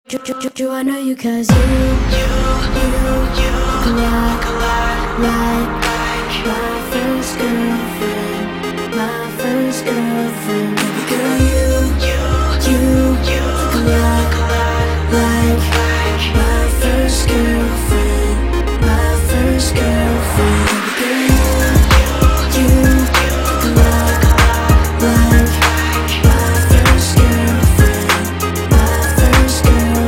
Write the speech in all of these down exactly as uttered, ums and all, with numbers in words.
Do, do, do, do I know you cause you, you, you, you collide, collide like my first girlfriend, my first girlfriend. Baby girl, you, you, you, you collide, collide like my first girlfriend, my first girlfriend. Baby girl, you, you, you collide, collide like my first girlfriend, my first girlfriend.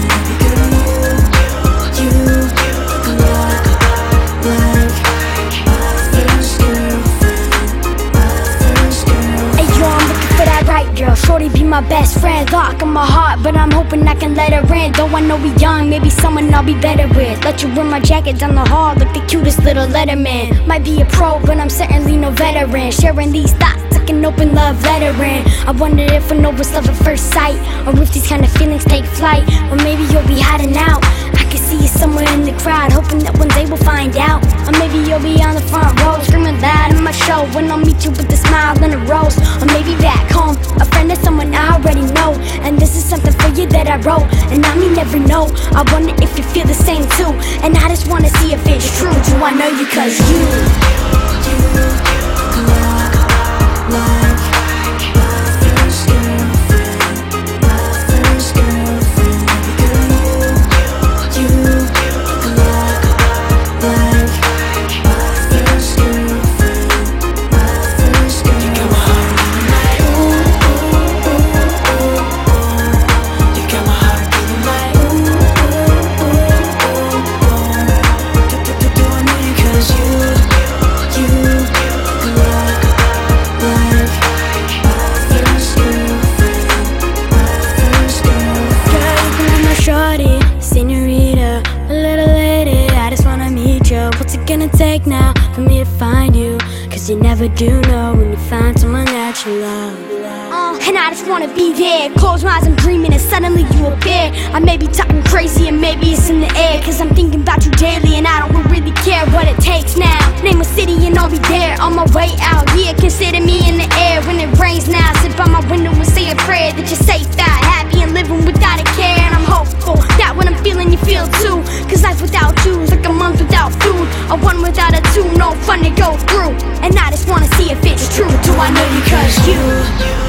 Shorty be my best friend, lock in my heart, but I'm hoping I can let her in. Though I know we young, maybe someone I'll be better with. Let you wear my jacket down the hall like the cutest little Letterman. Might be a pro, but I'm certainly no veteran. Sharing these thoughts like an open love letter in. I wonder if we know it's love at first sight, or if these kind of feelings take flight. Or maybe you'll be hiding out, I can see you somewhere in the crowd, hoping that one day we'll find out. Or maybe you'll be on the front row, screaming loud in my show, when I'll meet you with a smile and a rose. Or maybe back home, a friend is someone I already know, and this is something for you that I wrote. And I may never know, I wonder if you feel the same too. And I just wanna see if it's true. Do I know you cause you, you, you collide like my first girlfriend, my first girlfriend. Girl, you, you collide like my first girlfriend, my first girlfriend. What's it gonna take now for me to find you? Cause you never do know when you find someone that you love. uh, And I just wanna be there. Close my eyes, I'm dreaming, and suddenly you appear. I may be talking crazy and maybe it's in the air, cause I'm thinking about you daily and I don't really care what it takes now. Name a city and I'll be there. On my way out here, consider me in the air. When it rains now, sit by my window and say a prayer that you're safe out, happy and living without a care. And I'm hopeful that what I'm feeling you feel too, cause life without you is like a month without food, a one without a two, no fun to go through. And I just wanna see if it's true. Do I know you cause you